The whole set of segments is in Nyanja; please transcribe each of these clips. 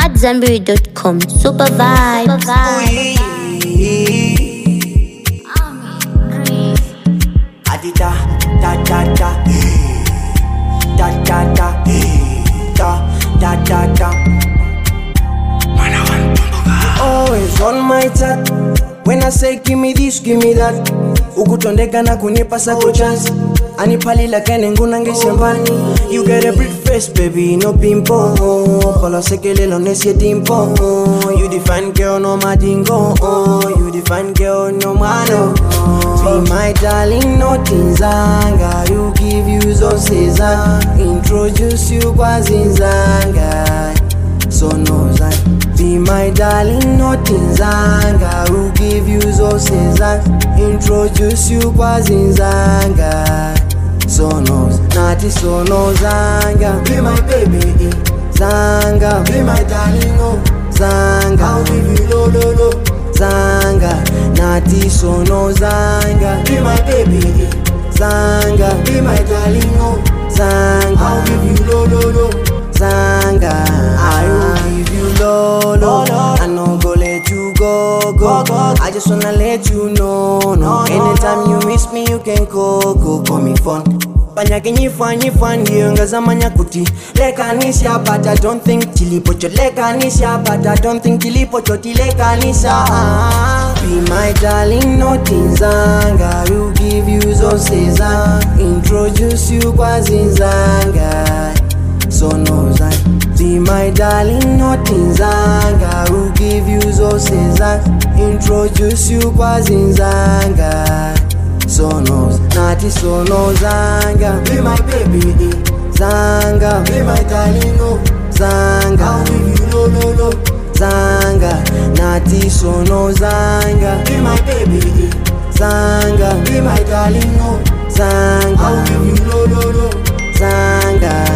AmadZanbury.com. Super vibe. Adida, da da da, da da da, da da da. Always on my chat. When I say give me this, give me that. Ukutondeka na kunipasa kwa chance. Anipalila kene nguna ngeshambani. You get a pretty face, baby, no pimple. Polo sekele lo nesie dimpo. You the fine girl, no madingo. You the fine girl, no mano. Be my darling, no tinzanga. You give you zonseza. Introduce you kwa zinzanga. So no zang. Be my darling, no tinzanga. Who give you zonseza. Introduce you kwa zinzanga. Sonos, nati sono zanga. Be my baby, zanga. Be my darling, oh zanga. I'll give you lo lo lo, zanga. Nati sono zanga. Be my baby, zanga. Be my darling, oh zanga. I'll give you lo lo lo, zanga. I will give you lo lo. I no go let you go. I just wanna let you know, no. Anytime you miss me, you can call me fun. Panyake nyifanyi ngazamanya kuti lekanisha, but I don't think chilipocho lekanisha, but I don't think chilipocho tilekanisha. Be my darling, no tinzanga. You give you zonseza. Introduce you kwa zinzanga. So no zang. Be my darling, no tinzanga. Who give you zonseza. Introduce you kwa zinzanga. Sonos, nati sono zanga. Be my baby, zanga. Be my darling, oh zanga. I'll give you lo lo lo, zanga. Nati sono zanga. Be my baby, zanga. Be my darling, oh zanga. I'll give you lo lo lo, zanga.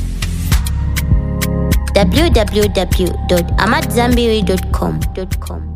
www.amadzanbury.com.